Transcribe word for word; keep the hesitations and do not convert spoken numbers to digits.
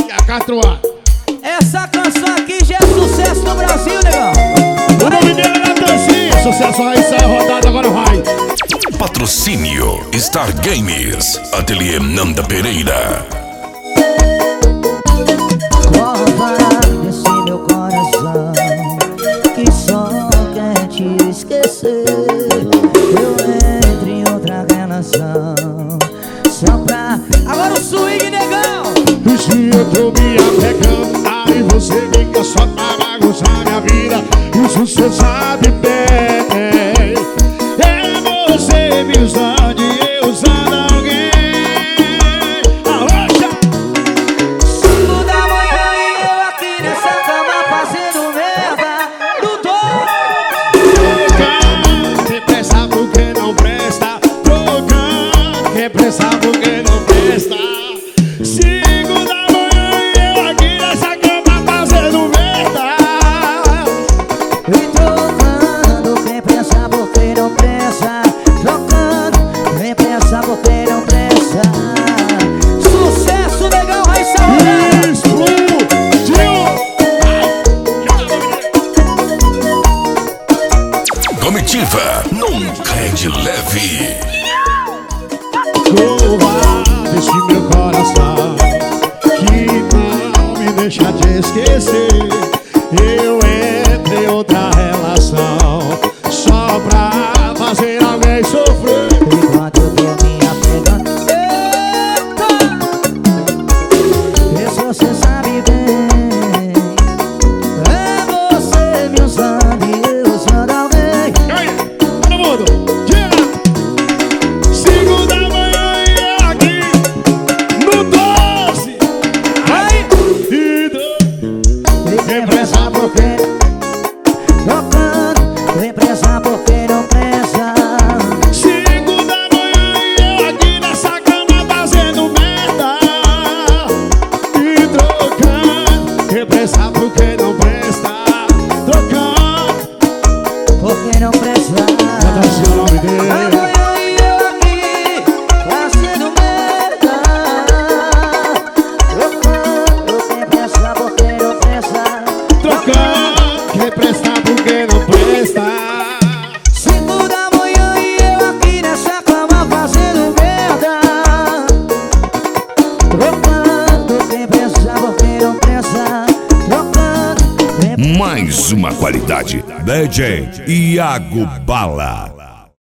É Catuá. Essa canção aqui já é sucesso no Brasil, negão. O nome dele é Natanzinho. Sucesso aí, sai rodada, agora vai. Patrocínio Star Games, Ateliê Nanda Pereira. Cova desse meu coração que só quer te esquecer. Eu entro em outra relação só pra... Agora o swing, negão. Se eu tô me apegando, aí você fica só pra bagunçar minha vida. Isso cê sabe bem. É você me usando e eu usando alguém. Arrocha! Cinco da manhã e eu aqui nessa cama fazendo merda. Não tô Trocando, quem presta porque não presta. Trocando, quem presta porque não presta. Cinco da manhã e eu aqui nessa cama fazendo merda. e trocando, quem pensa porque não pensa. Trocando, quem pensa porque não pensa. Sucesso, negão, vai salvar. Explodiu! Comitiva nunca é de leve. Corra desse meu coração que não me deixa te esquecer. Eu entrei em outra relação só pra fazer alguém sofrer. Enquanto eu tô me apegando. Eita! Isso você sabe bem. É você me usando e eu usando alguém. E aí, todo mundo, diga! Cinco da manhã e eu aqui no doze. Ai! E do... E quem pensa porque trocando, quem pensa porque não pensa. Cinco da manhã e eu aqui nessa cama fazendo merda. E trocando, quem presta porque não presta. Trocando, Porque não pensa. Natanzinho é o nome dele. Amanhã e eu aqui fazendo merda. Trocando, quem pensa porque não pensa. Trocando, quem presta porque não presta. Cinco da manhã e eu aqui nessa cama fazendo merda. Trocando, quem pensa porque não pensa. Trocando, quem Mais uma qualidade. D J Iago Bala.